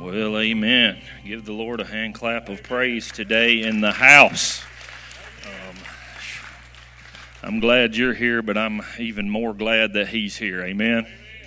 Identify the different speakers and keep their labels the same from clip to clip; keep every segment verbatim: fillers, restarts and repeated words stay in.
Speaker 1: Well, amen. Give the Lord a hand clap of praise today in the house. Um, I'm glad you're here, but I'm even more glad that he's here. Amen.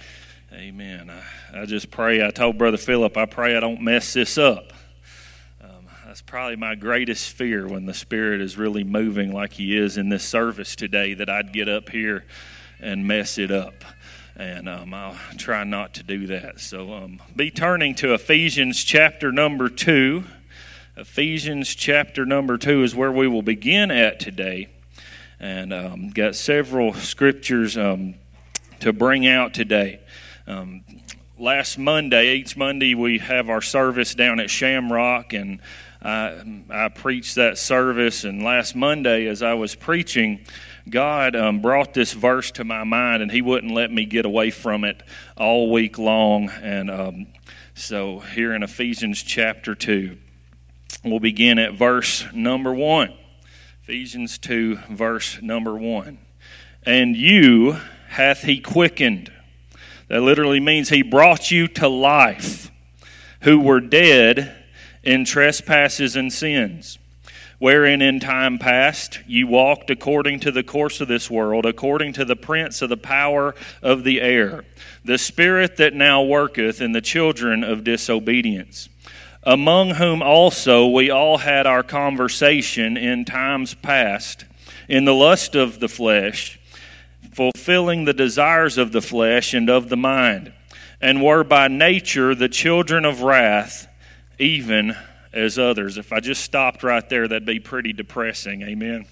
Speaker 1: Amen. I, I just pray, I told Brother Philip, I pray I don't mess this up. Um, that's probably my greatest fear when the Spirit is really moving like he is in this service today, that I'd get up here and mess it up. And um, I'll try not to do that. So um, be turning to Ephesians chapter number two. Ephesians chapter number two is where we will begin at today. And um, got several scriptures um, to bring out today. Um, last Monday, each Monday we have our service down at Shamrock. And I, I preached that service. And last Monday as I was preaching, God um, brought this verse to my mind, and he wouldn't let me get away from it all week long. And um, so here in Ephesians chapter two, we'll begin at verse number one. Ephesians two, verse number one. And you hath he quickened. That literally means he brought you to life, who were dead in trespasses and sins, wherein in time past you walked according to the course of this world, according to the prince of the power of the air, the spirit that now worketh in the children of disobedience, among whom also we all had our conversation in times past, in the lust of the flesh, fulfilling the desires of the flesh and of the mind, and were by nature the children of wrath, even as others. If I just stopped right there, that'd be pretty depressing. Amen.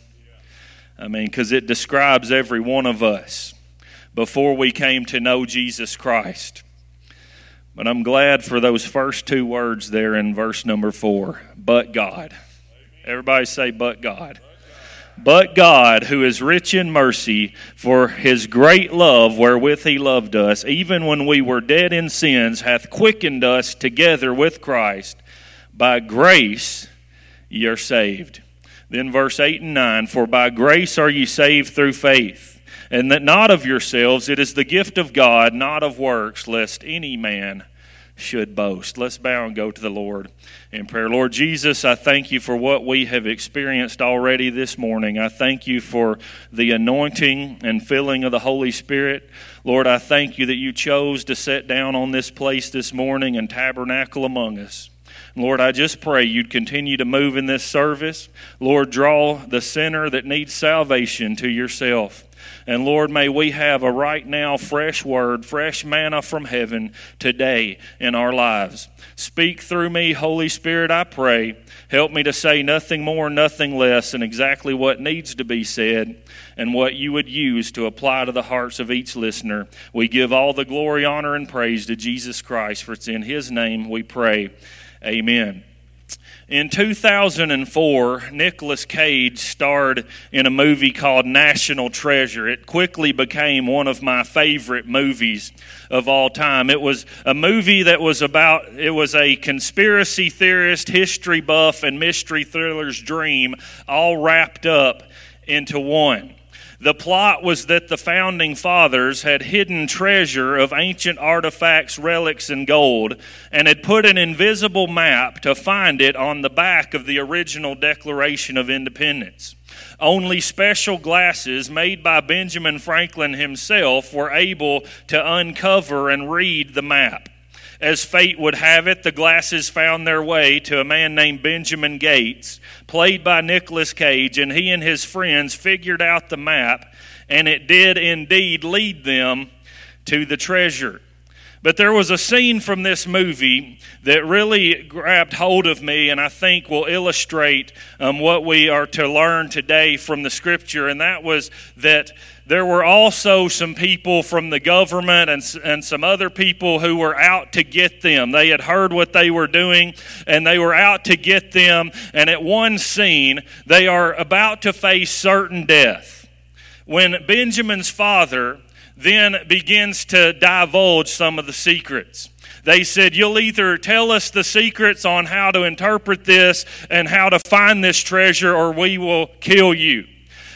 Speaker 1: I mean, because it describes every one of us before we came to know Jesus Christ. But I'm glad for those first two words there in verse number four. But God. Everybody say, but God. But God, who is rich in mercy, for his great love wherewith he loved us, even when we were dead in sins, hath quickened us together with Christ. By grace ye are saved. Then verse eight and nine, for by grace are ye saved through faith, and that not of yourselves, it is the gift of God, not of works, lest any man should boast. Let's bow and go to the Lord in prayer. Lord Jesus, I thank you for what we have experienced already this morning. I thank you for the anointing and filling of the Holy Spirit. Lord, I thank you that you chose to sit down on this place this morning and tabernacle among us. Lord, I just pray you'd continue to move in this service. Lord, draw the sinner that needs salvation to yourself. And Lord, may we have a right now fresh word, fresh manna from heaven today in our lives. Speak through me, Holy Spirit, I pray. Help me to say nothing more, nothing less, and exactly what needs to be said and what you would use to apply to the hearts of each listener. We give all the glory, honor, and praise to Jesus Christ, for it's in his name we pray. Amen. In two thousand four, Nicolas Cage starred in a movie called National Treasure. It quickly became one of my favorite movies of all time. It was a movie that was about, it was a conspiracy theorist, history buff, and mystery thriller's dream all wrapped up into one. The plot was that the founding fathers had hidden treasure of ancient artifacts, relics, and gold, and had put an invisible map to find it on the back of the original Declaration of Independence. Only special glasses made by Benjamin Franklin himself were able to uncover and read the map. As fate would have it, the glasses found their way to a man named Benjamin Gates, played by Nicolas Cage, and he and his friends figured out the map, and it did indeed lead them to the treasure. But there was a scene from this movie that really grabbed hold of me, and I think will illustrate um, what we are to learn today from the Scripture, and that was that there were also some people from the government and, and some other people who were out to get them. They had heard what they were doing, and they were out to get them. And at one scene, they are about to face certain death. When Benjamin's father then begins to divulge some of the secrets. They said, you'll either tell us the secrets on how to interpret this and how to find this treasure, or we will kill you.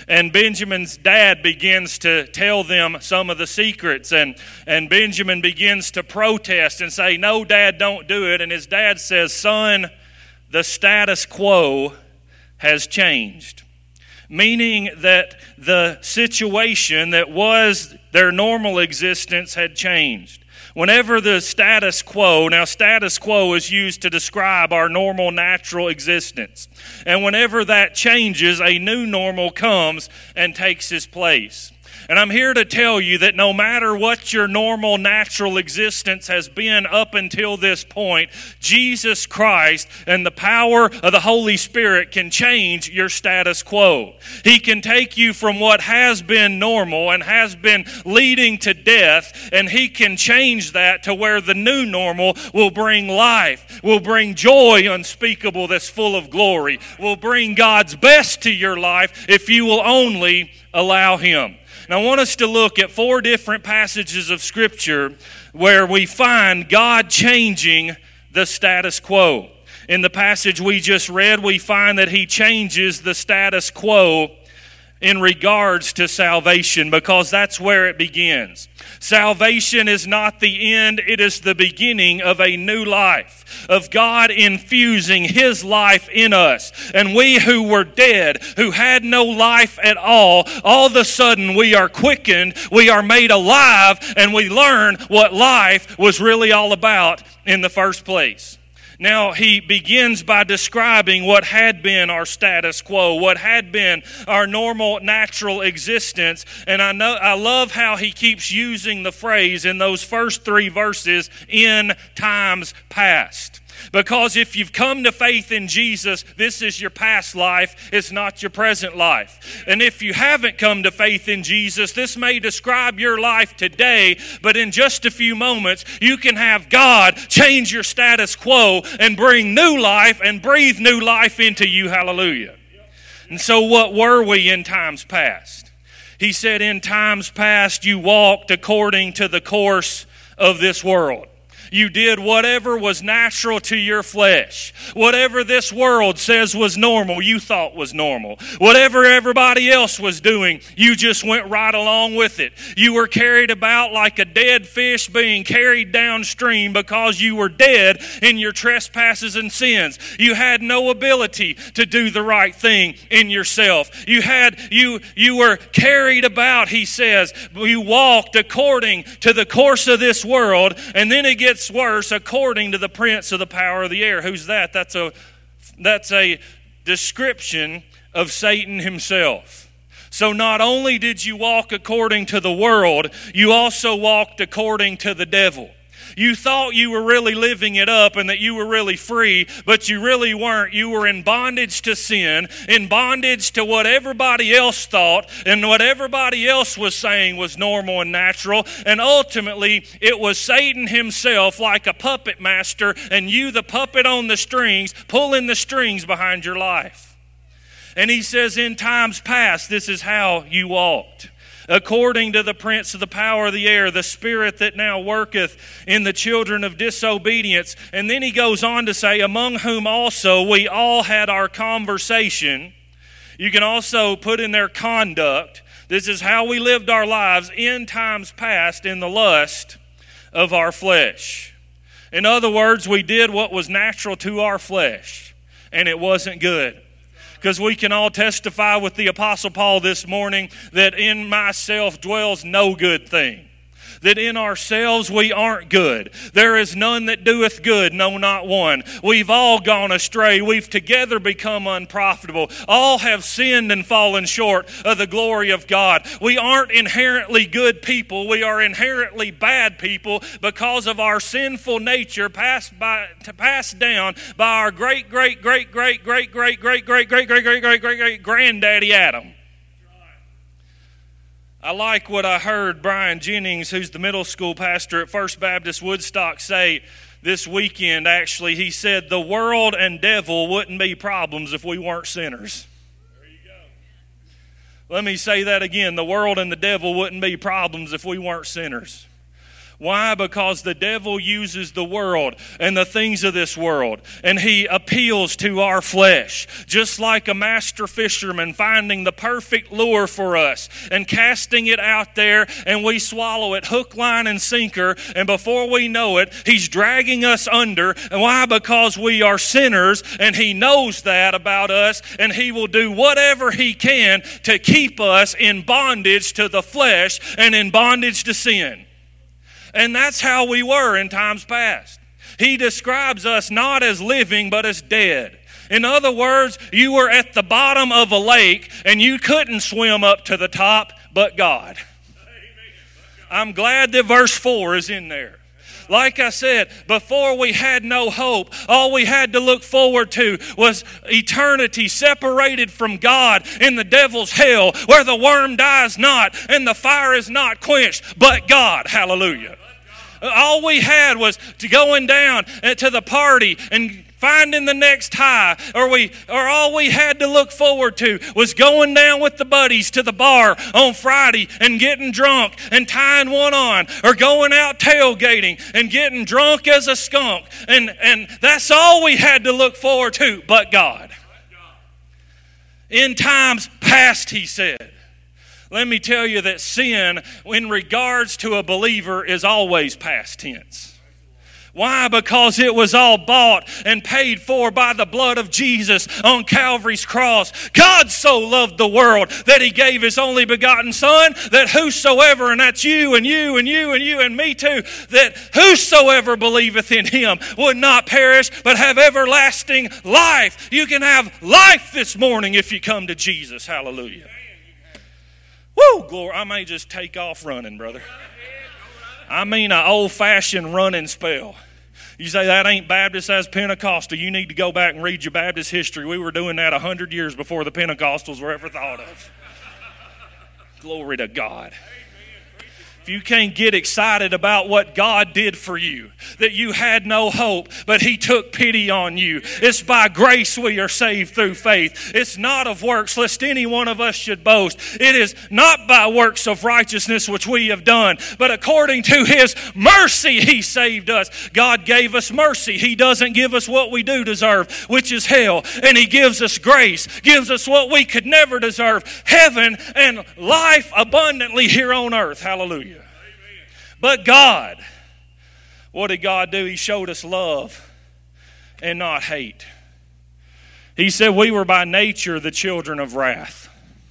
Speaker 1: And Benjamin's dad begins to tell them some of the secrets. And, and Benjamin begins to protest and say, no, Dad, don't do it. And his dad says, son, the status quo has changed. Meaning that the situation that was their normal existence had changed. Whenever the status quo, now status quo is used to describe our normal natural existence. And whenever that changes, a new normal comes and takes its place. And I'm here to tell you that no matter what your normal natural existence has been up until this point, Jesus Christ and the power of the Holy Spirit can change your status quo. He can take you from what has been normal and has been leading to death, and He can change that to where the new normal will bring life, will bring joy unspeakable that's full of glory, will bring God's best to your life if you will only allow Him. And I want us to look at four different passages of Scripture where we find God changing the status quo. In the passage we just read, we find that He changes the status quo in regards to salvation, because that's where it begins. Salvation is not the end, it is the beginning of a new life, of God infusing His life in us. And we who were dead, who had no life at all, all of a sudden we are quickened, we are made alive, and we learn what life was really all about in the first place. Now, he begins by describing what had been our status quo, what had been our normal, natural existence. And I know I love how he keeps using the phrase in those first three verses, in times past. Because if you've come to faith in Jesus, this is your past life, it's not your present life. And if you haven't come to faith in Jesus, this may describe your life today, but in just a few moments, you can have God change your status quo and bring new life and breathe new life into you. Hallelujah. And so what were we in times past? He said, in times past you walked according to the course of this world. You did whatever was natural to your flesh. Whatever this world says was normal, you thought was normal. Whatever everybody else was doing, you just went right along with it. You were carried about like a dead fish being carried downstream because you were dead in your trespasses and sins. You had no ability to do the right thing in yourself. You had you you were carried about, he says. You walked according to the course of this world, and then it gets worse, according to the prince of the power of the air. Who's that? That's a that's a description of Satan himself. So not only did you walk according to the world, you also walked according to the devil. You thought you were really living it up and that you were really free, but you really weren't. You were in bondage to sin, in bondage to what everybody else thought and what everybody else was saying was normal and natural. And ultimately, it was Satan himself, like a puppet master, and you, the puppet on the strings, pulling the strings behind your life. And he says, in times past, this is how you walked. According to the prince of the power of the air, the spirit that now worketh in the children of disobedience. And then he goes on to say, among whom also we all had our conversation. You can also put in their conduct. This is how we lived our lives in times past in the lust of our flesh. In other words, we did what was natural to our flesh, and it wasn't good. Because we can all testify with the Apostle Paul this morning that in myself dwells no good thing. That in ourselves we aren't good. There is none that doeth good, no, not one. We've all gone astray. We've together become unprofitable. All have sinned and fallen short of the glory of God. We aren't inherently good people. We are inherently bad people because of our sinful nature passed by passed down by our great, great, great, great, great, great, great, great, great, great, great, great, great, great, great granddaddy Adam. I like what I heard Brian Jennings, who's the middle school pastor at First Baptist Woodstock, say this weekend. Actually, he said the world and devil wouldn't be problems if we weren't sinners. There you go. Let me say that again. The world and the devil wouldn't be problems if we weren't sinners. Why? Because the devil uses the world and the things of this world, and he appeals to our flesh, just like a master fisherman finding the perfect lure for us and casting it out there, and we swallow it hook, line, and sinker, and before we know it, he's dragging us under. And why? Because we are sinners, and he knows that about us, and he will do whatever he can to keep us in bondage to the flesh and in bondage to sin. And that's how we were in times past. He describes us not as living, but as dead. In other words, you were at the bottom of a lake and you couldn't swim up to the top, but God. I'm glad that verse four is in there. Like I said, before we had no hope, all we had to look forward to was eternity separated from God in the devil's hell, where the worm dies not and the fire is not quenched, but God. Hallelujah. All we had was to going down to the party and finding the next high, or we, or all we had to look forward to was going down with the buddies to the bar on Friday and getting drunk and tying one on, or going out tailgating and getting drunk as a skunk. And, and that's all we had to look forward to, but God. In times past, he said. Let me tell you that sin, in regards to a believer, is always past tense. Why? Because it was all bought and paid for by the blood of Jesus on Calvary's cross. God so loved the world that he gave his only begotten Son, that whosoever, and that's you and you and you and you and me too, that whosoever believeth in him would not perish but have everlasting life. You can have life this morning if you come to Jesus. Hallelujah. Woo, glory. I may just take off running, brother. I mean an old-fashioned running spell. You say, that ain't Baptist, that's Pentecostal. You need to go back and read your Baptist history. We were doing that a hundred years before the Pentecostals were ever thought of. Glory to God. If you can't get excited about what God did for you, that you had no hope, but he took pity on you. It's by grace we are saved through faith. It's not of works, lest any one of us should boast. It is not by works of righteousness which we have done, but according to his mercy he saved us. God gave us mercy. He doesn't give us what we do deserve, which is hell. And he gives us grace, gives us what we could never deserve, heaven and life abundantly here on earth. Hallelujah. But God, what did God do? He showed us love and not hate. He said we were by nature the children of wrath.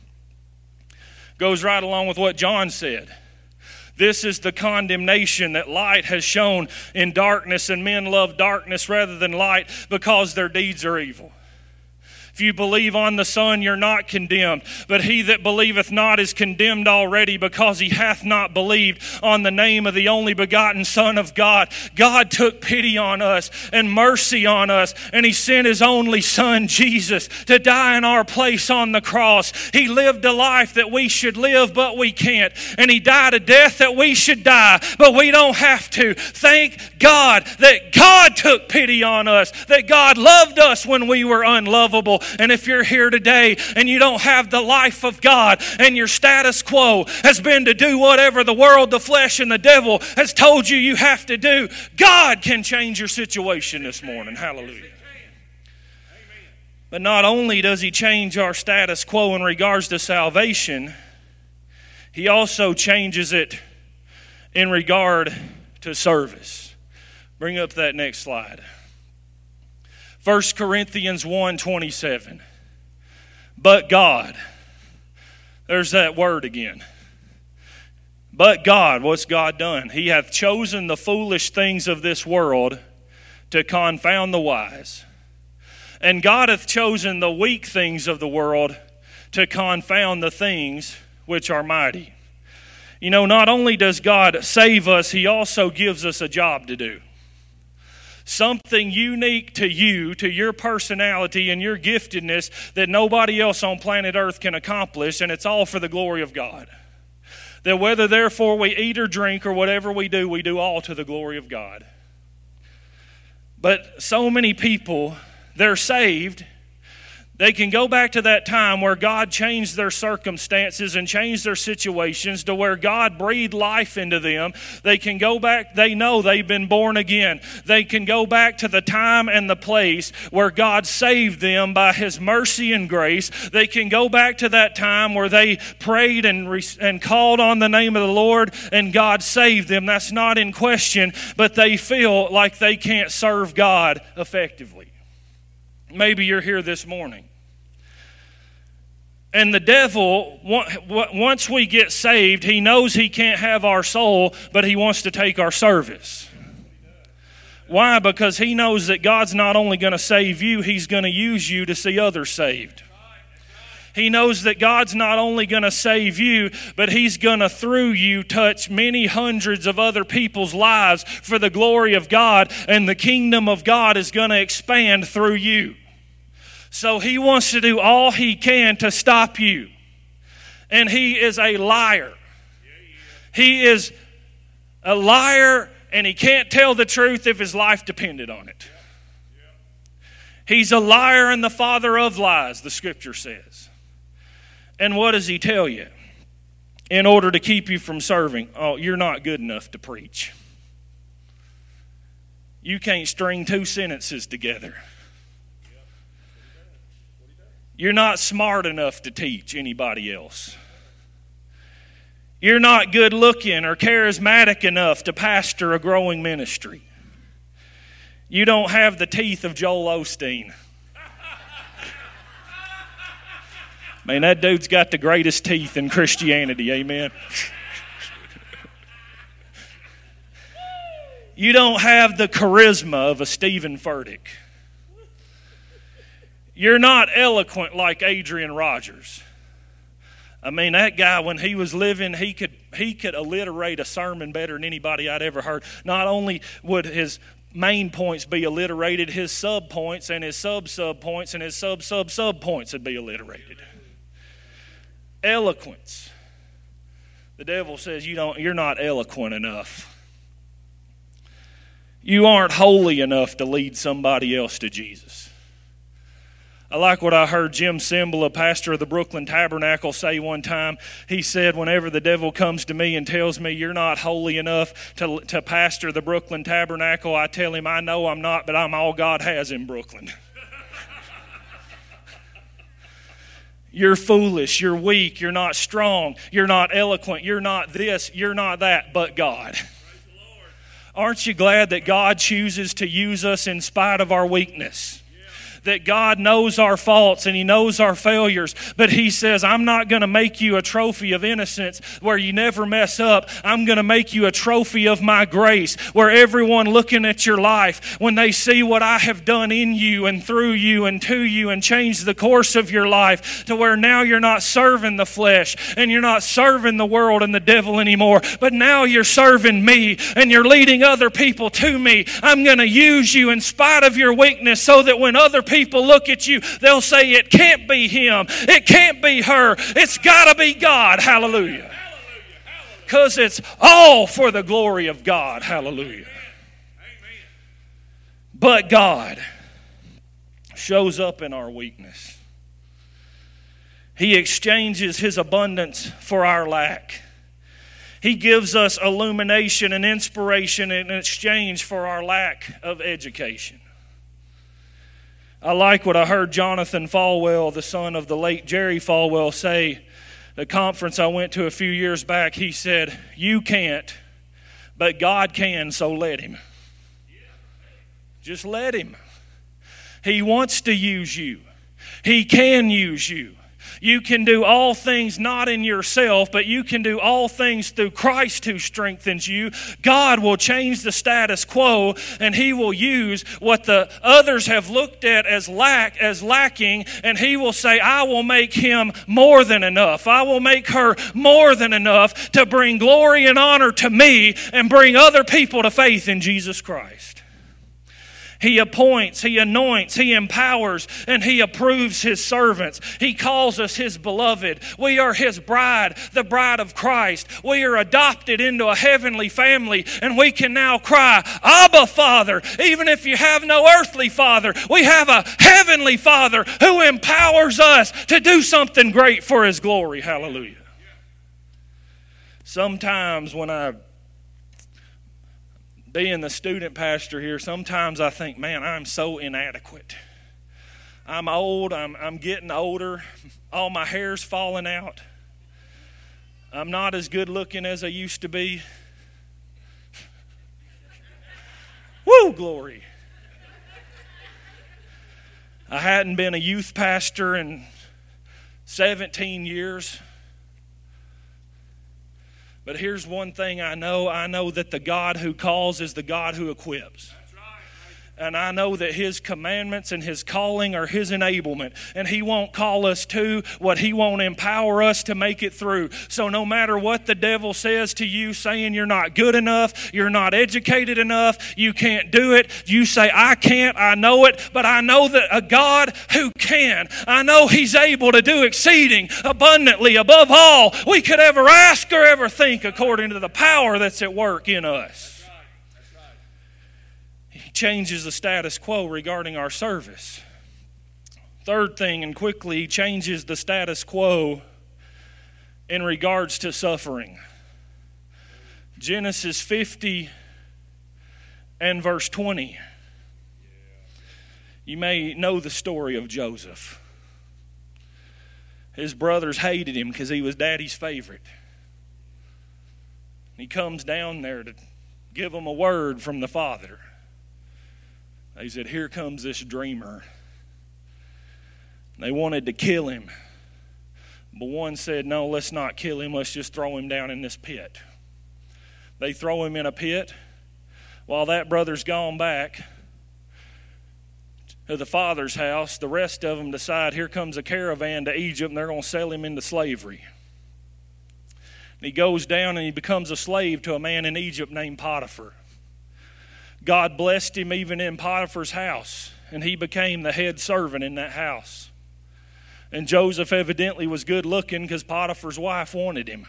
Speaker 1: Goes right along with what John said. This is the condemnation that light has shone in darkness, and men love darkness rather than light because their deeds are evil. If you believe on the Son, you're not condemned. But he that believeth not is condemned already, because he hath not believed on the name of the only begotten Son of God. God took pity on us and mercy on us, and he sent his only Son, Jesus, to die in our place on the cross. He lived a life that we should live, but we can't. And he died a death that we should die, but we don't have to. Thank God that God took pity on us, that God loved us when we were unlovable. And if you're here today and you don't have the life of God, and your status quo has been to do whatever the world, the flesh, and the devil has told you you have to do, God can change your situation this morning. Hallelujah. But not only does he change our status quo in regards to salvation, he also changes it in regard to service. Bring up that next slide. First Corinthians one twenty-seven. But God. There's that word again. But God, what's God done? He hath chosen the foolish things of this world to confound the wise. And God hath chosen the weak things of the world to confound the things which are mighty. You know, not only does God save us, he also gives us a job to do. Something unique to you, to your personality and your giftedness that nobody else on planet Earth can accomplish, and it's all for the glory of God. That whether therefore we eat or drink or whatever we do, we do all to the glory of God. But so many people, they're saved, They can go back to that time where God changed their circumstances and changed their situations to where God breathed life into them. They can go back, they know they've been born again. They can go back to the time and the place where God saved them by His mercy and grace. They can go back to that time where they prayed and, re- and called on the name of the Lord and God saved them. That's not in question, but they feel like they can't serve God effectively. Maybe you're here this morning. And the devil, once we get saved, he knows he can't have our soul, but he wants to take our service. Why? Because he knows that God's not only going to save you, He's going to use you to see others saved. He knows that God's not only going to save you, but He's going to, through you, touch many hundreds of other people's lives for the glory of God, and the kingdom of God is going to expand through you. So he wants to do all he can to stop you. And he is a liar. He is a liar, and he can't tell the truth if his life depended on it. He's a liar and the father of lies, the Scripture says. And what does he tell you? In order to keep you from serving, oh, you're not good enough to preach. You can't string two sentences together. You're not smart enough to teach anybody else. You're not good looking or charismatic enough to pastor a growing ministry. You don't have the teeth of Joel Osteen. Man, that dude's got the greatest teeth in Christianity, amen? You don't have the charisma of a Stephen Furtick. You're not eloquent like Adrian Rogers. I mean, that guy, when he was living, he could he could alliterate a sermon better than anybody I'd ever heard. Not only would his main points be alliterated, his sub-points and his sub-sub-points and his sub-sub-sub-points would be alliterated. Eloquence. The devil says you don't, you're not eloquent enough. You aren't holy enough to lead somebody else to Jesus. I like what I heard Jim Simble, a pastor of the Brooklyn Tabernacle, say one time. He said, whenever the devil comes to me and tells me you're not holy enough to, to pastor the Brooklyn Tabernacle, I tell him I know I'm not, but I'm all God has in Brooklyn. You're foolish, you're weak, you're not strong, you're not eloquent, you're not this, you're not that, but God. Aren't you glad that God chooses to use us in spite of our weakness? That God knows our faults and He knows our failures, but He says, I'm not going to make you a trophy of innocence where you never mess up. I'm going to make you a trophy of my grace where everyone looking at your life, when they see what I have done in you and through you and to you and changed the course of your life to where now you're not serving the flesh and you're not serving the world and the devil anymore, but now you're serving me and you're leading other people to me. I'm going to use you in spite of your weakness so that when other people People look at you, they'll say, it can't be him, it can't be her, it's got to be God. Hallelujah. Because it's all for the glory of God. Hallelujah. But God shows up in our weakness. He exchanges His abundance for our lack. He gives us illumination and inspiration in exchange for our lack of education. I like what I heard Jonathan Falwell, the son of the late Jerry Falwell, say. The conference I went to a few years back, he said, you can't, but God can, so let Him. Just let Him. He wants to use you. He can use you. You can do all things not in yourself, but you can do all things through Christ who strengthens you. God will change the status quo, and He will use what the others have looked at as lack, as lacking, and He will say, I will make him more than enough. I will make her more than enough to bring glory and honor to me and bring other people to faith in Jesus Christ. He appoints, He anoints, He empowers, and He approves His servants. He calls us His beloved. We are His bride, the bride of Christ. We are adopted into a heavenly family, and we can now cry, Abba, Father. Even if you have no earthly father, we have a heavenly Father who empowers us to do something great for His glory. Hallelujah. Sometimes when I being the student pastor here, sometimes I think, man, I'm so inadequate. I'm old. I'm, I'm getting older. All my hair's falling out. I'm not as good looking as I used to be. Woo, glory. I hadn't been a youth pastor in seventeen years. But here's one thing I know. I know that the God who calls is the God who equips. And I know that His commandments and His calling are His enablement. And He won't call us to what He won't empower us to make it through. So no matter what the devil says to you, saying you're not good enough, you're not educated enough, you can't do it, you say, I can't, I know it, but I know that a God who can. I know He's able to do exceeding abundantly above all we could ever ask or ever think, according to the power that's at work in us. Changes the status quo regarding our service. Third thing, and quickly, He changes the status quo in regards to suffering. Genesis fifty and verse twenty. You may know the story of Joseph. His brothers hated him because he was daddy's favorite. He comes down there to give them a word from the father. They said, here comes this dreamer. They wanted to kill him. But one said, no, let's not kill him. Let's just throw him down in this pit. They throw him in a pit. While that brother's gone back to the father's house, the rest of them decide, here comes a caravan to Egypt, and they're going to sell him into slavery. And he goes down and he becomes a slave to a man in Egypt named Potiphar. God blessed him even in Potiphar's house, and he became the head servant in that house. And Joseph evidently was good looking because Potiphar's wife wanted him.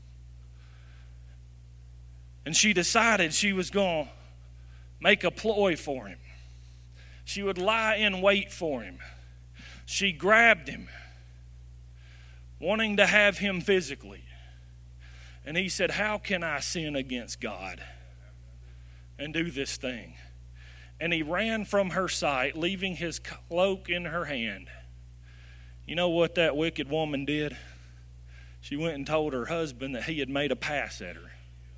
Speaker 1: And she decided she was going to make a ploy for him. She would lie in wait for him. She grabbed him, wanting to have him physically. And he said, how can I sin against God and do this thing? And he ran from her sight, leaving his cloak in her hand. You know what that wicked woman did? She went and told her husband that he had made a pass at her.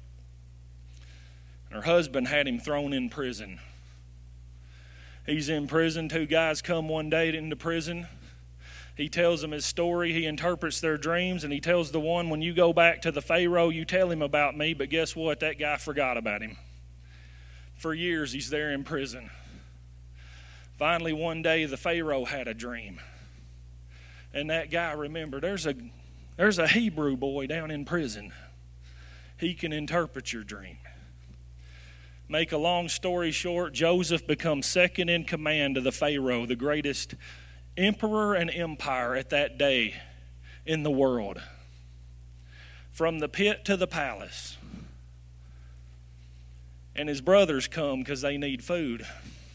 Speaker 1: Her husband had him thrown in prison. He's in prison. Two guys come one day into prison. He tells them his story. He interprets their dreams, and he tells the one, when you go back to the Pharaoh, you tell him about me. But guess what? That guy forgot about him. For years, he's there in prison. Finally, one day, the Pharaoh had a dream. And that guy remembered, there's a, there's a Hebrew boy down in prison. He can interpret your dream. Make a long story short, Joseph becomes second in command to the Pharaoh, the greatest emperor and empire at that day in the world. From the pit to the palace. And his brothers come because they need food.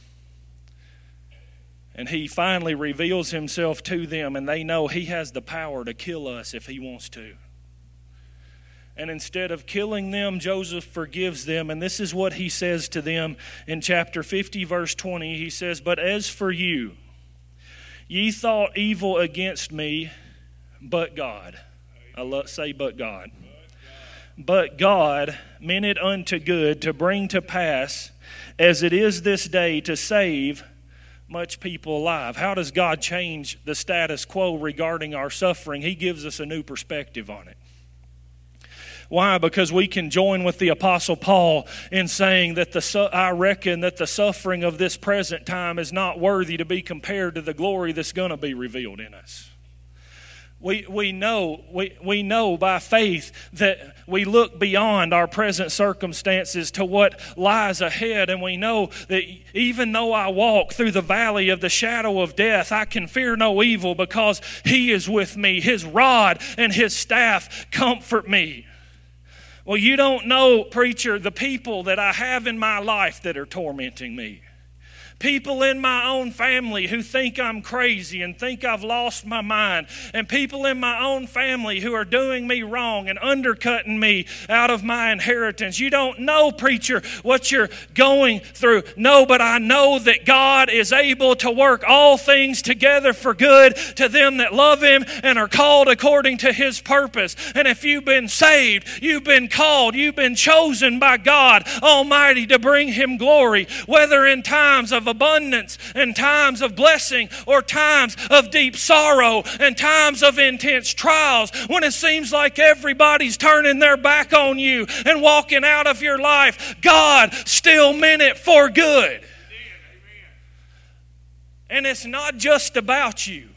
Speaker 1: And he finally reveals himself to them, and they know he has the power to kill us if he wants to. And instead of killing them, Joseph forgives them. And this is what he says to them in chapter fifty, verse twenty. He says, but as for you, ye thought evil against me, but God. I love, say, but God. But God meant it unto good to bring to pass, as it is this day, to save much people alive. How does God change the status quo regarding our suffering? He gives us a new perspective on it. Why? Because we can join with the Apostle Paul in saying that the I reckon that the suffering of this present time is not worthy to be compared to the glory that's going to be revealed in us. We we know we, we know by faith that we look beyond our present circumstances to what lies ahead, and we know that even though I walk through the valley of the shadow of death, I can fear no evil because He is with me. His rod and His staff comfort me. Well, you don't know, preacher, the people that I have in my life that are tormenting me. People in my own family who think I'm crazy and think I've lost my mind. And people in my own family who are doing me wrong and undercutting me out of my inheritance. You don't know, preacher, what you're going through. No, but I know that God is able to work all things together for good to them that love Him and are called according to His purpose. And if you've been saved, you've been called, you've been chosen by God Almighty to bring Him glory, whether in times of abundance and times of blessing or times of deep sorrow and times of intense trials, when it seems like everybody's turning their back on you and walking out of your life, God still meant it for good. And it's not just about you.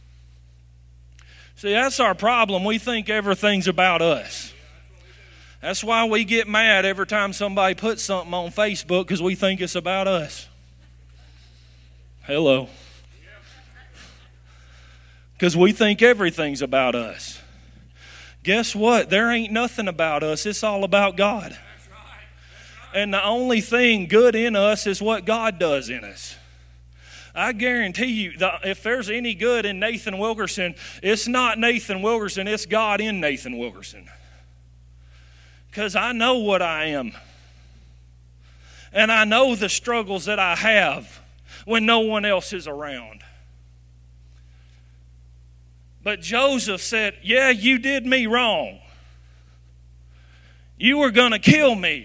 Speaker 1: See, that's our problem. We think everything's about us. That's why we get mad every time somebody puts something on Facebook, because we think it's about us. Hello. Because we think everything's about us. Guess what? There ain't nothing about us. It's all about God. That's right. That's right. And the only thing good in us is what God does in us. I guarantee you, that if there's any good in Nathan Wilkerson, it's not Nathan Wilkerson, it's God in Nathan Wilkerson. Because I know what I am. And I know the struggles that I have when no one else is around. But Joseph said, yeah, you did me wrong. You were going to kill me.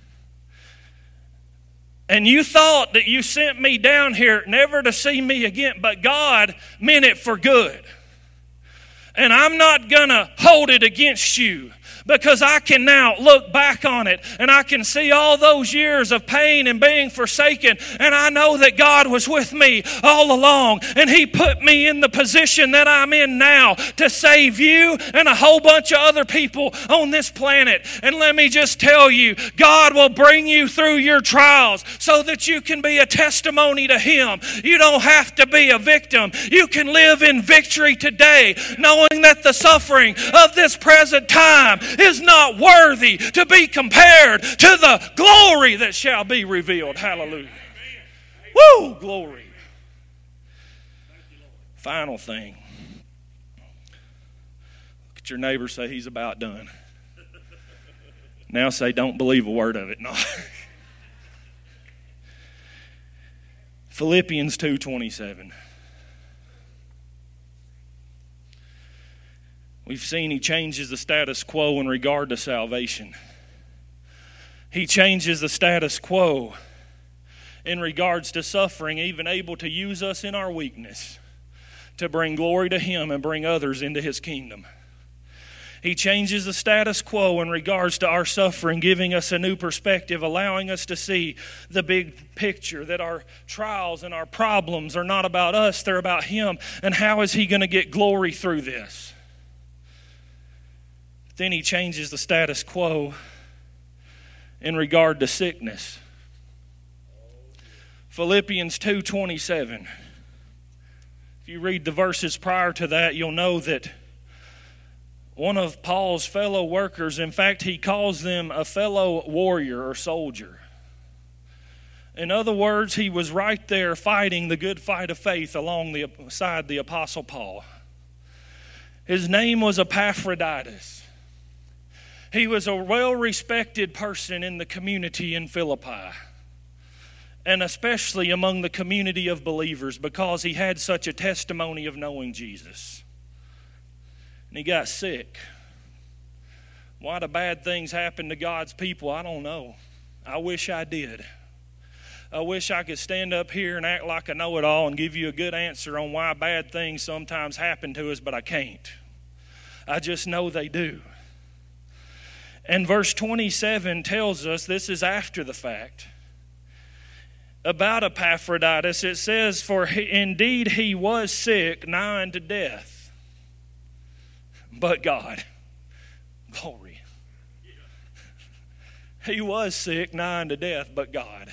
Speaker 1: And you thought that you sent me down here never to see me again, but God meant it for good. And I'm not going to hold it against you, because I can now look back on it and I can see all those years of pain and being forsaken, and I know that God was with me all along, and He put me in the position that I'm in now to save you and a whole bunch of other people on this planet. And let me just tell you, God will bring you through your trials so that you can be a testimony to Him. You don't have to be a victim. You can live in victory today, knowing that the suffering of this present time is not worthy to be compared to the glory that shall be revealed. Hallelujah. Woo, glory. Final thing. Look at your neighbor, say he's about done. Now say, don't believe a word of it. No. Philippians two twenty-seven. We've seen He changes the status quo in regard to salvation. He changes the status quo in regards to suffering, even able to use us in our weakness to bring glory to Him and bring others into His kingdom. He changes the status quo in regards to our suffering, giving us a new perspective, allowing us to see the big picture, that our trials and our problems are not about us, they're about Him, and how is He going to get glory through this? Then He changes the status quo in regard to sickness. Philippians two twenty-seven. If you read the verses prior to that, you'll know that one of Paul's fellow workers, in fact, he calls them a fellow warrior or soldier. In other words, he was right there fighting the good fight of faith alongside the Apostle Paul. His name was Epaphroditus. He was a well-respected person in the community in Philippi, and especially among the community of believers, because he had such a testimony of knowing Jesus. And he got sick. Why do bad things happen to God's people? I don't know. I wish I did. I wish I could stand up here and act like I know it all and give you a good answer on why bad things sometimes happen to us, but I can't. I just know they do. And verse twenty-seven tells us, this is after the fact, about Epaphroditus. It says, for he, indeed he was sick, nigh unto death. but God. Glory. He was sick, nigh unto death, but God.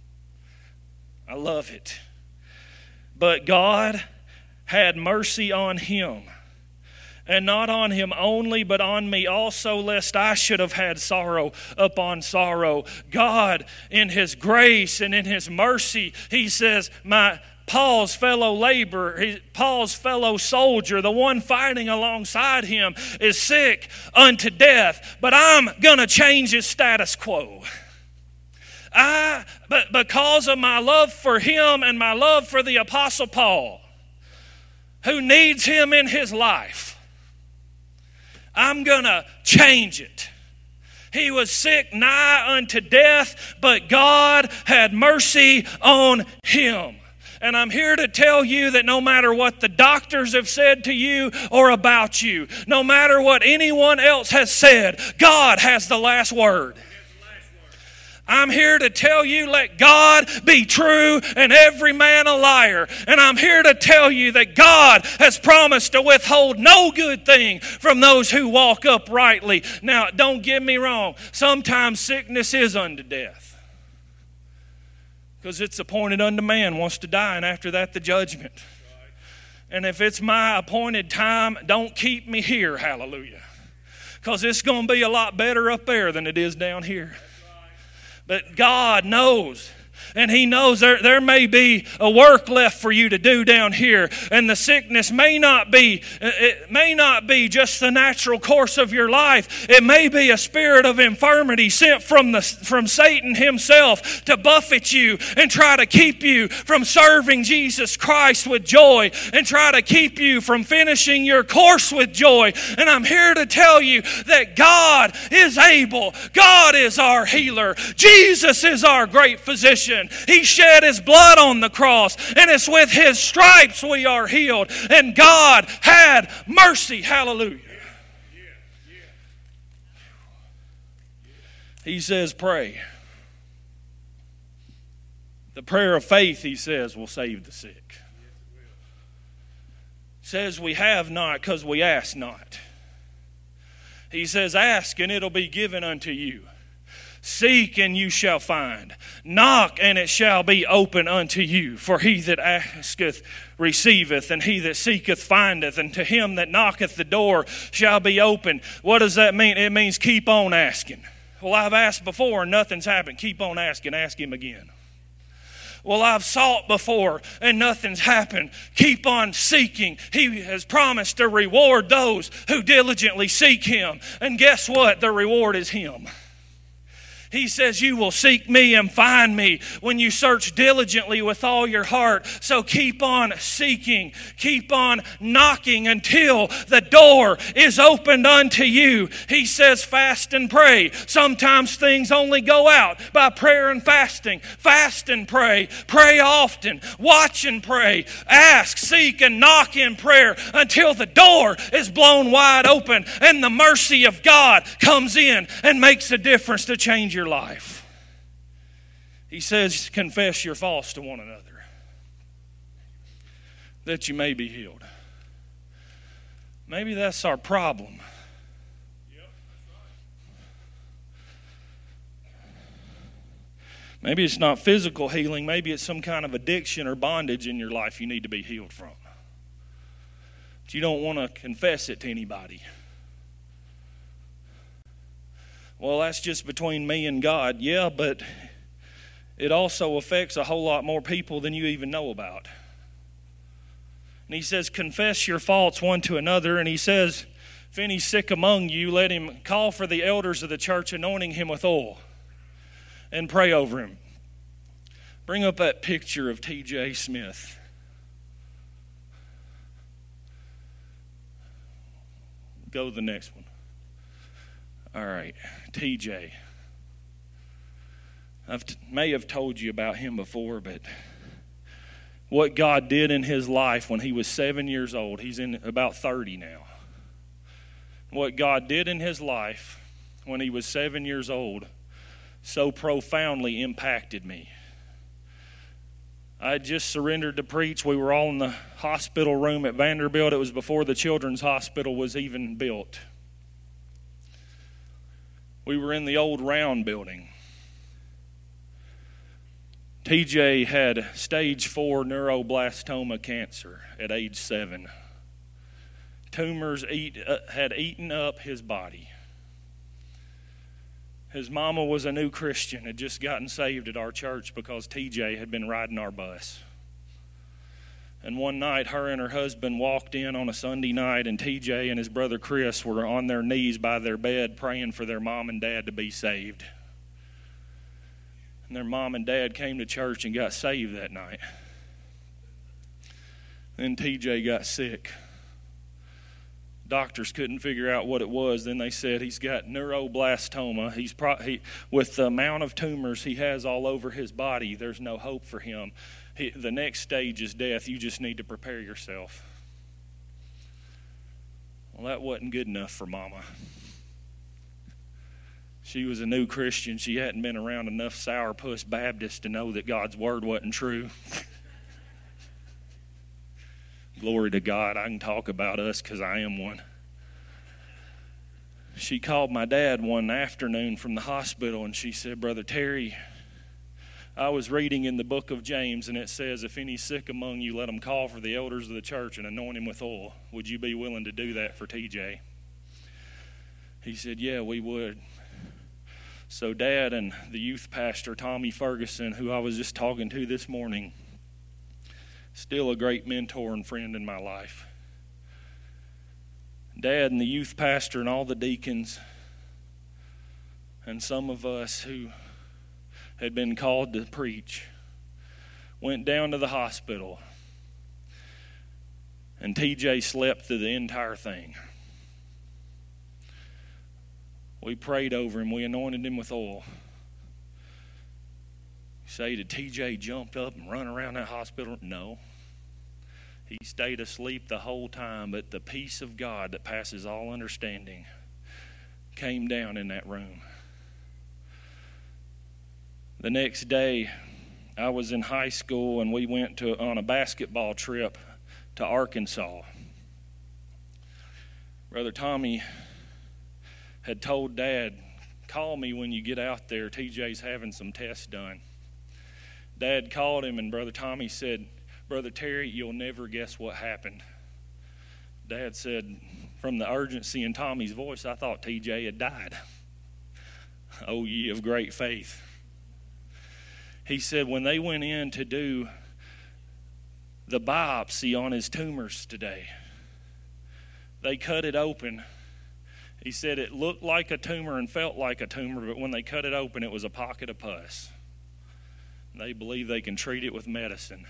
Speaker 1: I love it. But God had mercy on him, and not on him only, but on me also, lest I should have had sorrow upon sorrow. God, in his grace and in his mercy, he says, my Paul's fellow laborer, Paul's fellow soldier, the one fighting alongside him, is sick unto death, but I'm going to change his status quo. I, but because of my love for him and my love for the Apostle Paul, who needs him in his life, I'm going to change it. He was sick nigh unto death, but God had mercy on him. And I'm here to tell you that no matter what the doctors have said to you or about you, no matter what anyone else has said, God has the last word. I'm here to tell you, let God be true and every man a liar. And I'm here to tell you that God has promised to withhold no good thing from those who walk uprightly. Now, don't get me wrong. Sometimes sickness is unto death. Because it's appointed unto man wants to die, and after that the judgment. And if it's my appointed time, don't keep me here, hallelujah. Because it's going to be a lot better up there than it is down here. But God knows, and he knows there, there may be a work left for you to do down here. And the sickness may not be, it may not be just the natural course of your life. It may be a spirit of infirmity sent from, the, from Satan himself to buffet you and try to keep you from serving Jesus Christ with joy and try to keep you from finishing your course with joy. And I'm here to tell you that God is able. God is our healer. Jesus is our great physician. He shed his blood on the cross, and it's with his stripes we are healed. And God had mercy. Hallelujah. He says, pray. The prayer of faith, he says, will save the sick. Says we have not because we ask not. He says, ask and it'll be given unto you. Seek and you shall find. Knock and it shall be open unto you. For he that asketh receiveth, and he that seeketh findeth, and to him that knocketh the door shall be open. What does that mean? It means keep on asking. Well, I've asked before and nothing's happened. Keep on asking. Ask him again. Well, I've sought before and nothing's happened. Keep on seeking. He has promised to reward those who diligently seek him. And guess what? The reward is him. He says, you will seek me and find me when you search diligently with all your heart. So keep on seeking. Keep on knocking until the door is opened unto you. He says, fast and pray. Sometimes things only go out by prayer and fasting. Fast and pray. Pray often. Watch and pray. Ask, seek, and knock in prayer until the door is blown wide open and the mercy of God comes in and makes a difference to change your life. He says, confess your faults to one another, that you may be healed. Maybe that's our problem. Maybe it's not physical healing. Maybe it's some kind of addiction or bondage in your life you need to be healed from. But you don't want to confess it to anybody. Well, that's just between me and God. Yeah, but it also affects a whole lot more people than you even know about. And he says, confess your faults one to another. And he says, if any's sick among you, let him call for the elders of the church, anointing him with oil, and pray over him. Bring up that picture of T J Smith. Go to the next one. All right, T J. I may have told you about him before, but what God did in his life when he was seven years old, he's in about thirty now. What God did in his life when he was seven years old so profoundly impacted me. I had just surrendered to preach. We were all in the hospital room at Vanderbilt. It was before the Children's Hospital was even built. We were in the old Round building. T J had stage four neuroblastoma cancer at age seven. Tumors eat, uh, had eaten up his body. His mama was a new Christian, had just gotten saved at our church because T J had been riding our bus. And one night, her and her husband walked in on a Sunday night, and T J and his brother Chris were on their knees by their bed praying for their mom and dad to be saved. And their mom and dad came to church and got saved that night. Then T J got sick. Doctors couldn't figure out what it was. Then they said he's got neuroblastoma. He's pro- he, with the amount of tumors he has all over his body, there's no hope for him. He, the next stage is death. You just need to prepare yourself. Well, that wasn't good enough for Mama. She was a new Christian. She hadn't been around enough sourpuss Baptists to know that God's word wasn't true. Glory to God, I can talk about us because I am one. She called my dad one afternoon from the hospital and she said, Brother Terry, I was reading in the book of James and it says, if any's sick among you, let him call for the elders of the church and anoint him with oil. Would you be willing to do that for T J? He said, yeah, we would. So Dad and the youth pastor, Tommy Ferguson, who I was just talking to this morning, still a great mentor and friend in my life. Dad and the youth pastor and all the deacons and some of us who had been called to preach went down to the hospital, and T J slept through the entire thing. We prayed over him. We anointed him with oil. Say, did T J jump up and run around that hospital? No. He stayed asleep the whole time, but the peace of God that passes all understanding came down in that room. The next day, I was in high school, and we went to on a basketball trip to Arkansas. Brother Tommy had told Dad, call me when you get out there. T J's having some tests done. Dad called him, and Brother Tommy said, Brother Terry, you'll never guess what happened. Dad said, from the urgency in Tommy's voice, I thought T J had died. Oh, ye of great faith. He said when they went in to do the biopsy on his tumors today, they cut it open. He said it looked like a tumor and felt like a tumor, but when they cut it open, it was a pocket of pus. They believe they can treat it with medicine.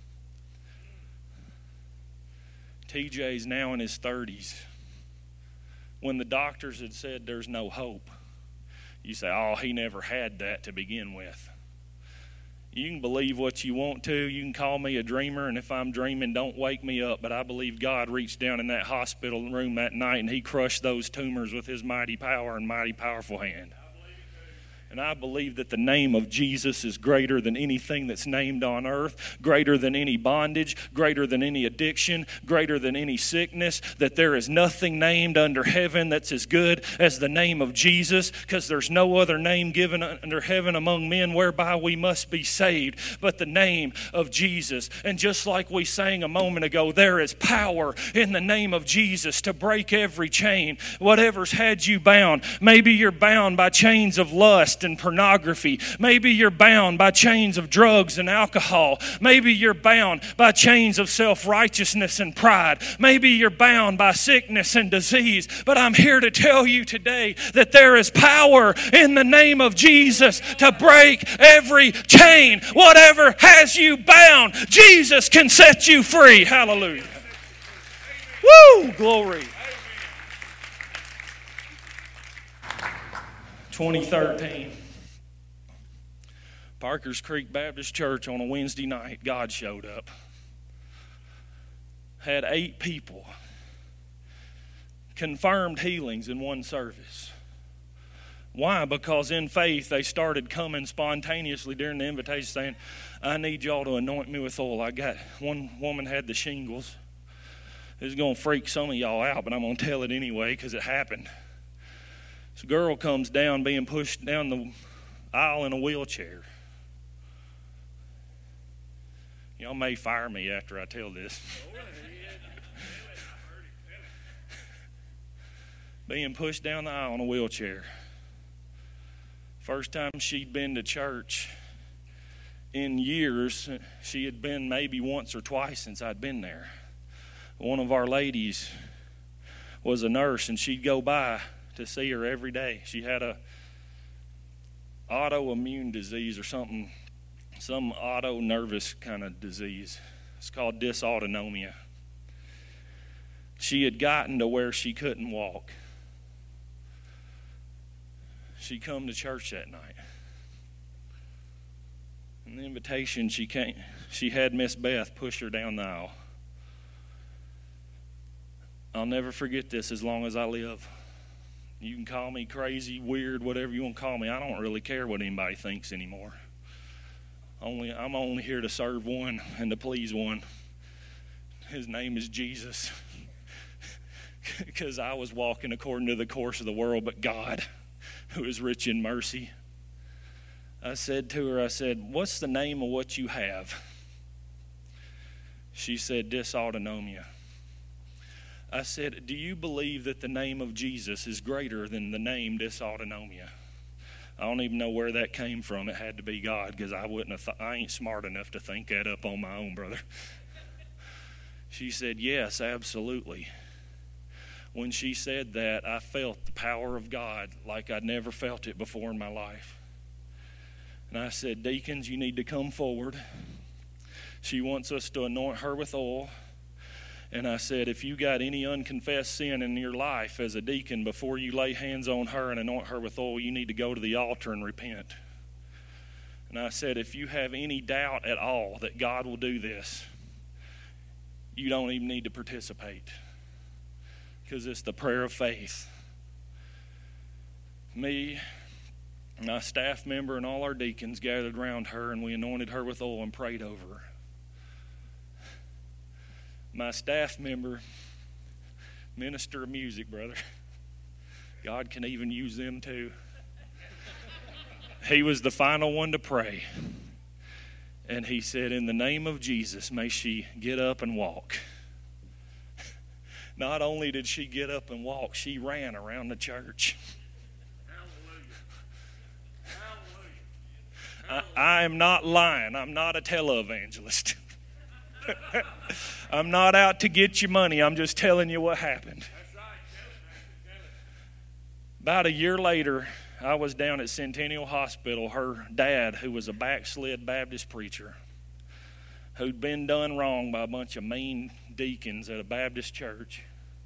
Speaker 1: T J's now in his thirties. When the doctors had said there's no hope, you say, oh, he never had that to begin with. You can believe what you want to. You can call me a dreamer, and if I'm dreaming, don't wake me up. But I believe God reached down in that hospital room that night, and he crushed those tumors with his mighty power and mighty powerful hand. And I believe that the name of Jesus is greater than anything that's named on earth, greater than any bondage, greater than any addiction, greater than any sickness, that there is nothing named under heaven that's as good as the name of Jesus, because there's no other name given under heaven among men whereby we must be saved but the name of Jesus. And just like we sang a moment ago, there is power in the name of Jesus to break every chain. Whatever's had you bound, maybe you're bound by chains of lust and pornography. Maybe you're bound by chains of drugs and alcohol. Maybe you're bound by chains of self-righteousness and pride. Maybe you're bound by sickness and disease. But I'm here to tell you today that there is power in the name of Jesus to break every chain. Whatever has you bound, Jesus can set you free. Hallelujah. Woo! Glory. twenty thirteen, Parkers Creek Baptist Church on a Wednesday night, God showed up. Had eight people. Confirmed healings in one service. Why? Because in faith they started coming spontaneously during the invitation saying, I need y'all to anoint me with oil. I got, one woman had the shingles. It's going to freak some of y'all out, but I'm going to tell it anyway because it happened. This girl comes down being pushed down the aisle in a wheelchair. Y'all may fire me after I tell this. Being pushed down the aisle in a wheelchair. First time she'd been to church in years. She had been maybe once or twice since I'd been there. One of our ladies was a nurse, and she'd go by to see her every day. She had a autoimmune disease or something, some auto nervous kind of disease. It's called dysautonomia. She had gotten to where she couldn't walk. She come to church that night. And the invitation, she came, she had Miss Beth push her down the aisle. I'll never forget this as long as I live. You can call me crazy, weird, whatever you want to call me. I don't really care what anybody thinks anymore. Only I'm only here to serve one and to please one. His name is Jesus. Because I was walking according to the course of the world, but God, who is rich in mercy. I said to her, I said, what's the name of what you have? She said, dysautonomia. I said, do you believe that the name of Jesus is greater than the name dysautonomia? I don't even know where that came from. It had to be God, because I wouldn't have. Th- I ain't smart enough to think that up on my own, brother. She said, yes, absolutely. When she said that, I felt the power of God like I'd never felt it before in my life. And I said, deacons, you need to come forward. She wants us to anoint her with oil. And I said, if you got any unconfessed sin in your life as a deacon, before you lay hands on her and anoint her with oil, you need to go to the altar and repent. And I said, if you have any doubt at all that God will do this, you don't even need to participate, because it's the prayer of faith. Me, my staff member, and all our deacons gathered around her, and we anointed her with oil and prayed over her. My staff member, minister of music, brother. God can even use them too. He was the final one to pray. And he said, in the name of Jesus, may she get up and walk. Not only did she get up and walk, she ran around the church. Hallelujah. Hallelujah. I, I am not lying. I'm not a televangelist. I'm not out to get you money. I'm just telling you what happened. That's right. About a year later, I was down at Centennial Hospital. Her dad, who was a backslid Baptist preacher, who'd been done wrong by a bunch of mean deacons at a Baptist church.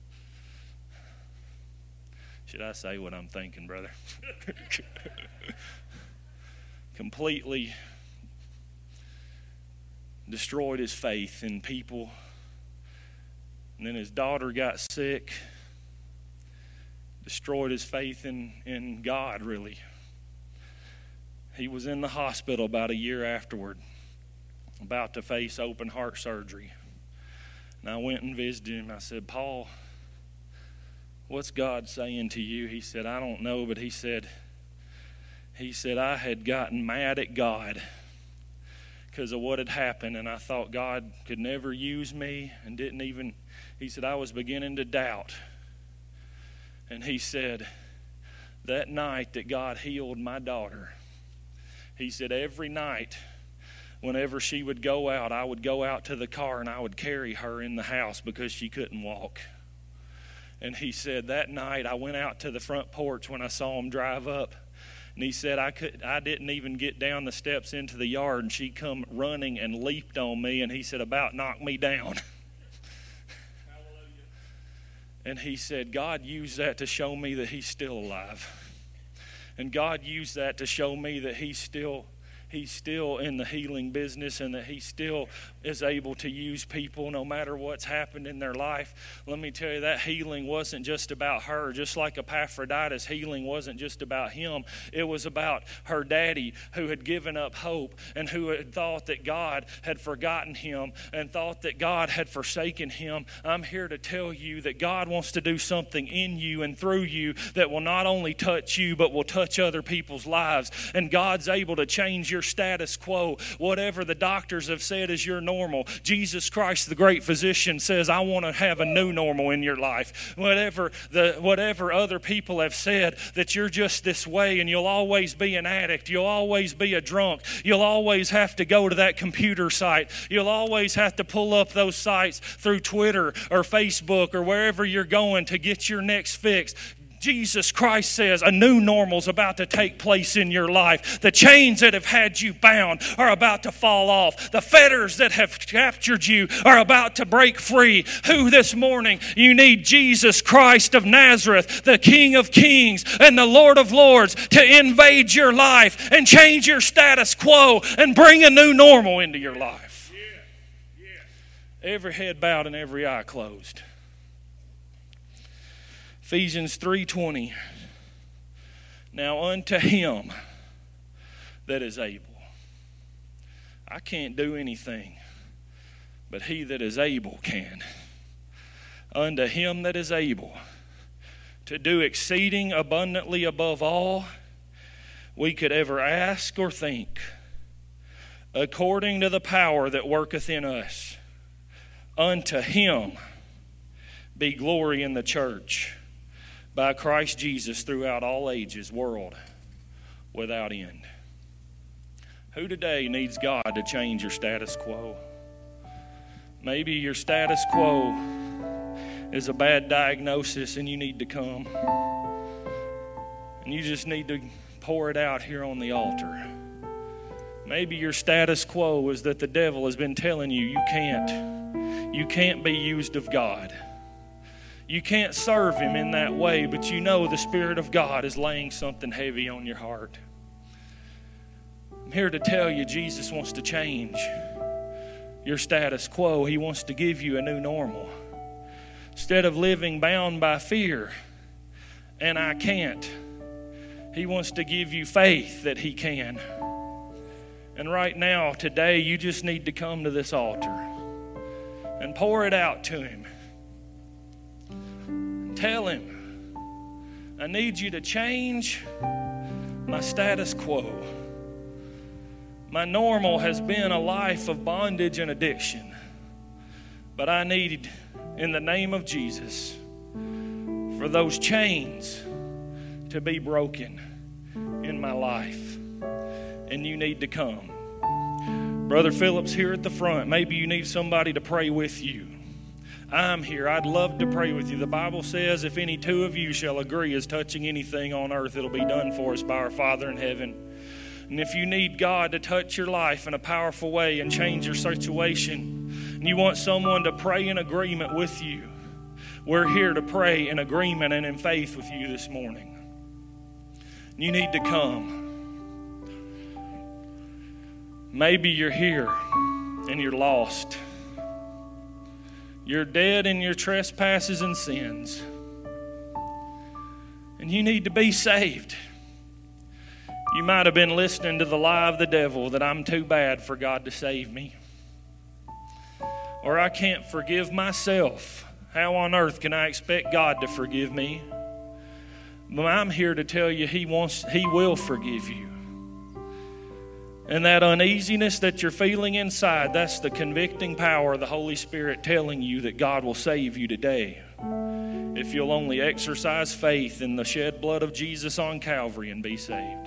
Speaker 1: Should I say what I'm thinking, brother? Completely destroyed his faith in people. And then his daughter got sick. Destroyed his faith in, in God, really. He was in the hospital about a year afterward, about to face open heart surgery. And I went and visited him. I said, Paul, what's God saying to you? He said, I don't know, but he said, he said, I had gotten mad at God because of what had happened, and I thought God could never use me, and didn't even, he said, I was beginning to doubt. And he said, that night that God healed my daughter, he said, every night, whenever she would go out, I would go out to the car and I would carry her in the house because she couldn't walk. And he said, that night I went out to the front porch when I saw him drive up. And he said, I could, I didn't even get down the steps into the yard, and she come running and leaped on me, and he said, about knocked me down. And he said, God used that to show me that he's still alive. And God used that to show me that he's still, He's still in the healing business and that He still is able to use people no matter what's happened in their life. Let me tell you, that healing wasn't just about her. Just like Epaphroditus, healing wasn't just about him. It was about her daddy who had given up hope and who had thought that God had forgotten him and thought that God had forsaken him. I'm here to tell you that God wants to do something in you and through you that will not only touch you but will touch other people's lives. And God's able to change your status quo. Whatever the doctors have said is your normal, Jesus Christ, the great physician, says, I want to have a new normal in your life. Whatever the whatever other people have said, that you're just this way and you'll always be an addict, you'll always be a drunk, you'll always have to go to that computer site, you'll always have to pull up those sites through Twitter or Facebook or wherever you're going to get your next fix. Jesus Christ says a new normal is about to take place in your life. The chains that have had you bound are about to fall off. The fetters that have captured you are about to break free. Who this morning, you need Jesus Christ of Nazareth, the King of Kings and the Lord of Lords, to invade your life and change your status quo and bring a new normal into your life. Every head bowed and every eye closed. Ephesians three twenty. Now unto him that is able. I can't do anything, but he that is able can. Unto him that is able to do exceeding abundantly above all we could ever ask or think, according to the power that worketh in us. Unto him be glory in the church by Christ Jesus throughout all ages, world without end. Who today needs God to change your status quo? Maybe your status quo is a bad diagnosis and you need to come. And you just need to pour it out here on the altar. Maybe your status quo is that the devil has been telling you you can't. You can't be used of God. You can't serve him in that way, but you know the Spirit of God is laying something heavy on your heart. I'm here to tell you Jesus wants to change your status quo. He wants to give you a new normal. Instead of living bound by fear and I can't, He wants to give you faith that He can. And right now, today, you just need to come to this altar and pour it out to Him. Tell Him, I need you to change my status quo. My normal has been a life of bondage and addiction. But I need, in the name of Jesus, for those chains to be broken in my life. And you need to come. Brother Phillips here at the front, maybe you need somebody to pray with you. I'm here. I'd love to pray with you. The Bible says, if any two of you shall agree as touching anything on earth, it'll be done for us by our Father in heaven. And if you need God to touch your life in a powerful way and change your situation, and you want someone to pray in agreement with you, we're here to pray in agreement and in faith with you this morning. You need to come. Maybe you're here and you're lost. You're dead in your trespasses and sins. And you need to be saved. You might have been listening to the lie of the devil that I'm too bad for God to save me. Or I can't forgive myself. How on earth can I expect God to forgive me? But I'm here to tell you He wants, He will forgive you. And that uneasiness that you're feeling inside, that's the convicting power of the Holy Spirit telling you that God will save you today. If you'll only exercise faith in the shed blood of Jesus on Calvary and be saved.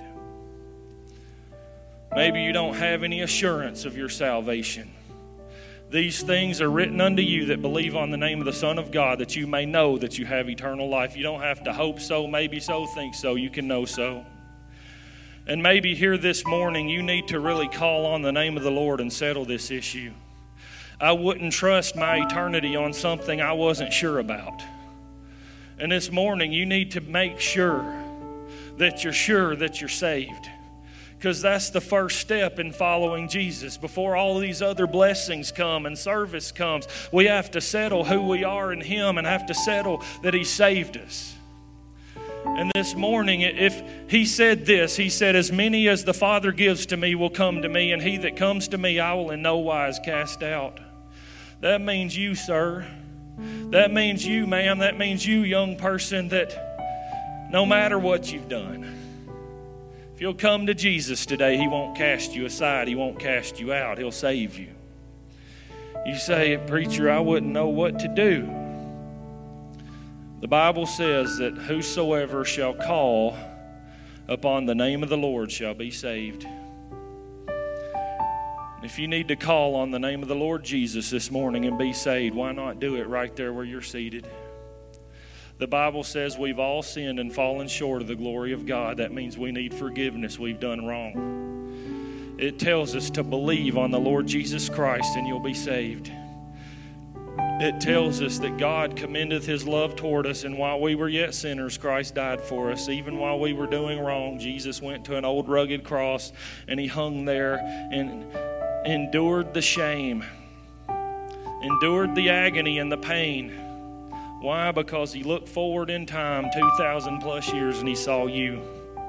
Speaker 1: Maybe you don't have any assurance of your salvation. These things are written unto you that believe on the name of the Son of God, that you may know that you have eternal life. You don't have to hope so, maybe so, think so. You can know so. And maybe here this morning you need to really call on the name of the Lord and settle this issue. I wouldn't trust my eternity on something I wasn't sure about. And this morning you need to make sure that you're sure that you're saved. Because that's the first step in following Jesus. Before all these other blessings come and service comes, we have to settle who we are in Him and have to settle that He saved us. And this morning, if He said this, He said, as many as the Father gives to me will come to me, and he that comes to me I will in no wise cast out. That means you, sir. That means you, ma'am. That means you, young person, that no matter what you've done, if you'll come to Jesus today, He won't cast you aside. He won't cast you out. He'll save you. You say, preacher, I wouldn't know what to do. The Bible says that whosoever shall call upon the name of the Lord shall be saved. If you need to call on the name of the Lord Jesus this morning and be saved, why not do it right there where you're seated? The Bible says we've all sinned and fallen short of the glory of God. That means we need forgiveness. We've done wrong. It tells us to believe on the Lord Jesus Christ and you'll be saved. It tells us that God commendeth His love toward us, and while we were yet sinners, Christ died for us. Even while we were doing wrong, Jesus went to an old rugged cross and He hung there and endured the shame, endured the agony and the pain. Why? Because He looked forward in time two thousand plus years and He saw you.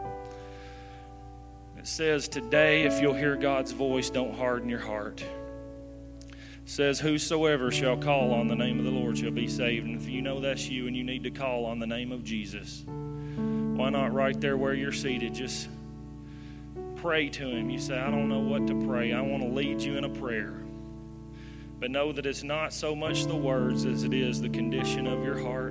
Speaker 1: It says today, if you'll hear God's voice, don't harden your heart. It says, whosoever shall call on the name of the Lord shall be saved. And if you know that's you and you need to call on the name of Jesus, why not right there where you're seated, just pray to Him. You say, I don't know what to pray. I want to lead you in a prayer. But know that it's not so much the words as it is the condition of your heart.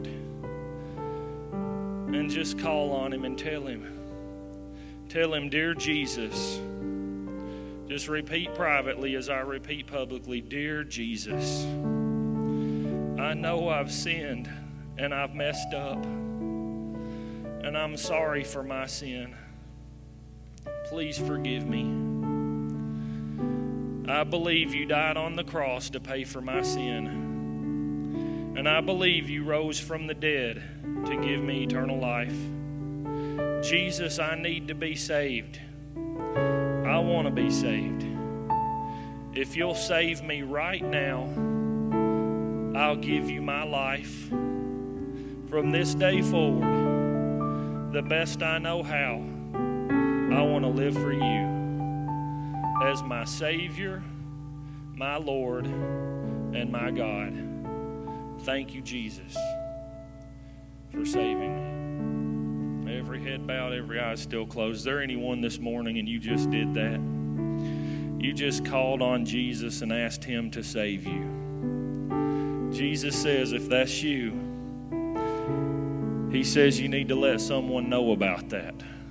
Speaker 1: And just call on Him and tell Him. Tell Him, dear Jesus. Just repeat privately as I repeat publicly, dear Jesus. I know I've sinned and I've messed up. And I'm sorry for my sin. Please forgive me. I believe You died on the cross to pay for my sin. And I believe You rose from the dead to give me eternal life. Jesus, I need to be saved. I want to be saved. If You'll save me right now, I'll give You my life. From this day forward, the best I know how, I want to live for You as my Savior, my Lord, and my God. Thank You, Jesus, for saving me. Every head bowed, every eye still closed. Is there anyone this morning and you just did that? You just called on Jesus and asked Him to save you. Jesus says if that's you, He says you need to let someone know about that.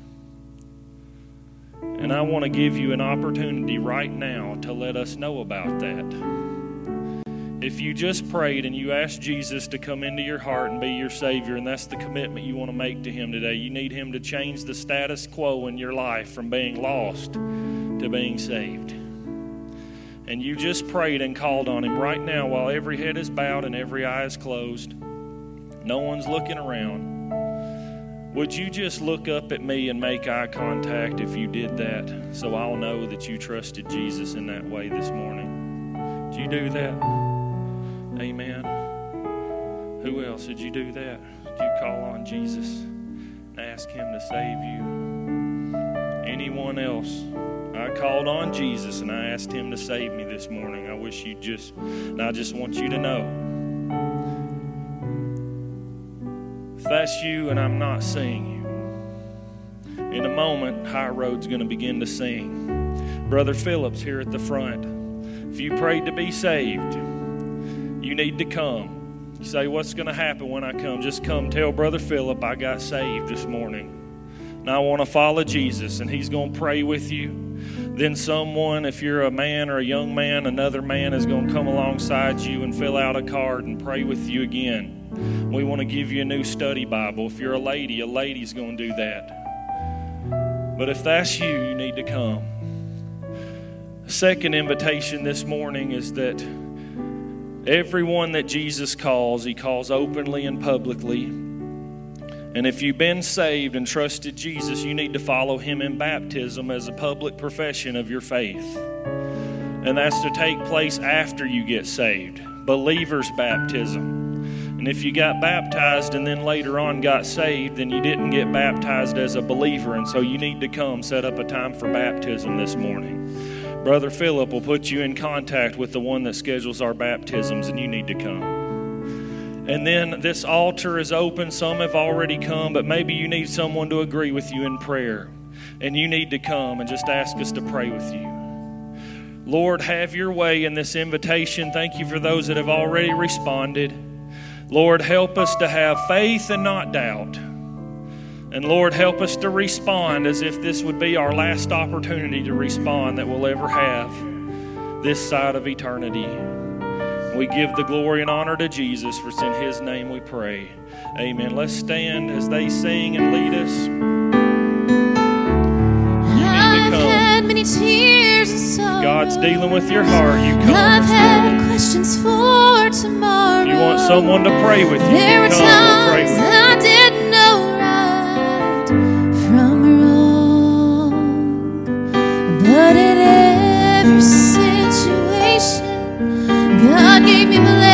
Speaker 1: And I want to give you an opportunity right now to let us know about that. If you just prayed and you asked Jesus to come into your heart and be your Savior, and that's the commitment you want to make to Him today, you need Him to change the status quo in your life from being lost to being saved. And you just prayed and called on Him right now while every head is bowed and every eye is closed. No one's looking around. Would you just look up at me and make eye contact if you did that, so I'll know that you trusted Jesus in that way this morning? Did you do that? Amen. Who else? Did you do that? Did you call on Jesus and ask Him to save you? Anyone else? I called on Jesus and I asked Him to save me this morning. I wish you just, and I just want you to know. If that's you and I'm not seeing you, in a moment, High Road's going to begin to sing. Brother Phillips here at the front. If you prayed to be saved, you need to come. You say, what's going to happen when I come? Just come tell Brother Philip I got saved this morning. And I want to follow Jesus, and he's going to pray with you. Then someone, if you're a man or a young man, another man is going to come alongside you and fill out a card and pray with you again. We want to give you a new study Bible. If you're a lady, a lady's going to do that. But if that's you, you need to come. The second invitation this morning is that everyone that Jesus calls, he calls openly and publicly. And if you've been saved and trusted Jesus, you need to follow him in baptism as a public profession of your faith. And that's to take place after you get saved. Believer's baptism. And if you got baptized and then later on got saved, then you didn't get baptized as a believer. And so you need to come set up a time for baptism this morning. Brother Philip will put you in contact with the one that schedules our baptisms, and you need to come. And then this altar is open. Some have already come, but maybe you need someone to agree with you in prayer. And you need to come and just ask us to pray with you. Lord, have your way in this invitation. Thank you for those that have already responded. Lord, help us to have faith and not doubt. And Lord, help us to respond as if this would be our last opportunity to respond that we'll ever have this side of eternity. We give the glory and honor to Jesus, for it's in his name we pray. Amen. Let's stand as they sing and lead us. You need to come.
Speaker 2: I've had many tears and sorrow.
Speaker 1: God's dealing with your heart. You come.
Speaker 2: I've had
Speaker 1: Spirit.
Speaker 2: questions for tomorrow.
Speaker 1: If you want someone to pray with you,
Speaker 2: there were
Speaker 1: come. We'll pray
Speaker 2: times
Speaker 1: with you.
Speaker 2: I didn't know right from wrong, but in every situation, God gave me blessings.